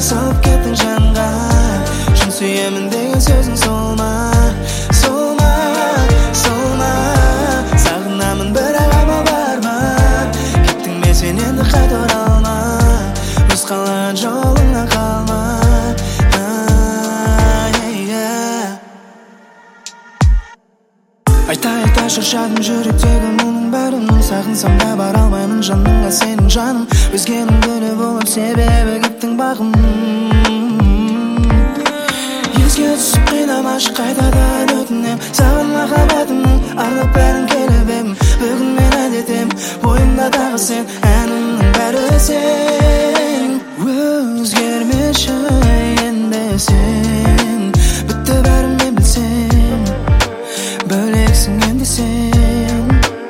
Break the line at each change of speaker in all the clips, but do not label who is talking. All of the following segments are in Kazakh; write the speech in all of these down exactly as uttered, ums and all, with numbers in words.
салып кеттің жанға. Шын сүйемін деген сөзің сол ма, сол ма, сол ма? Сағынамын бірақ амал бар ма? Кеттің бе сен енді қайта оралма, өз қалаған жолыңнан қалма. Айта-айта шаршадым жүректегі мұның бәрін. Сағынсам да бара алмаймын жаныңа сенің жаным. Өзгенің гүлі болып себебі кеттің бағым. Еске түсіп қинамашы қайтадан өтінем. Саған махаббатымның арнап бәрін келіп едім. Бүгін мен әдетем бойымда тағы сен, әнімнің бәрі сен. Өзгермеші енді сен, бітті бәрін мен білсем. Бөлексің енді сен,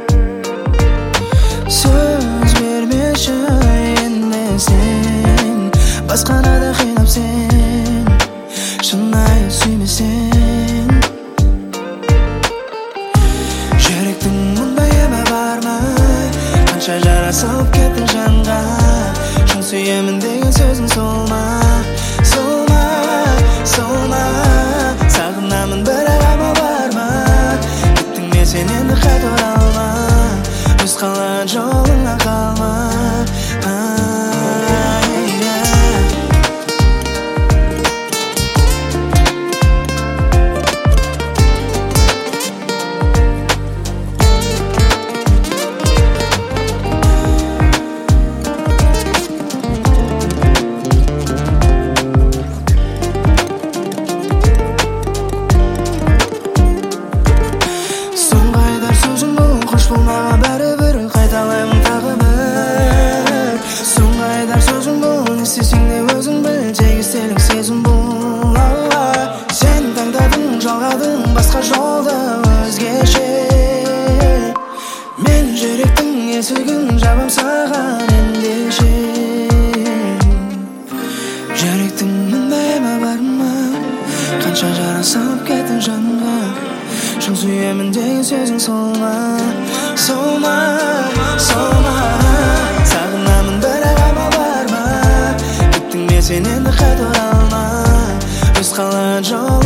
сөз бермеші енді сен. Басқаны да қинап сен, шынайы сүймесең. Жүректің мұндай емі бар ма? Қанша жара салып кеттің жанға. Шын сүйемін деген сөзің сол ма, сол ма, сол ма? Сағынамын бірақ амал бар ма? Сен енді қайта оралма, өз қалаған жолыңнан қалма. Болмаған бәрібір қайталаймын тағы бір. Соңғы айдар сөзің бұл, не істесең де өзің біл. Тек естелік сезім бұл. Сен таңдадың, жалғадың басқа жолды өзгеше. Мен жүректің есігін жабам саған ендеше. Жүректің мұндай емі бар ма? Қанша жара салып кеттің жанға. Шын сүйемін деген сөзің сол ма, сол ма, сол ма? Сағынамын бірақ амал бар ма? Кеттің бе сен енді қайта оралма, өз қалаған жол